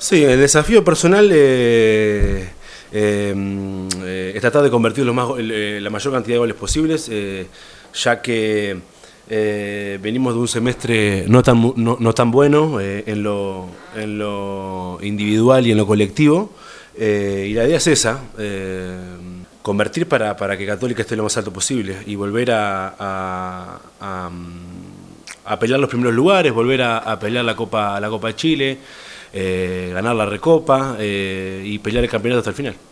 Sí, el desafío personal es tratar de convertir la mayor cantidad de goles posibles, ya que venimos de un semestre no tan bueno en lo individual y en lo colectivo, y la idea es esa, convertir para que Católica esté lo más alto posible y volver a pelear los primeros lugares, volver a pelear la Copa de Chile, ganar la Recopa y pelear el campeonato hasta el final.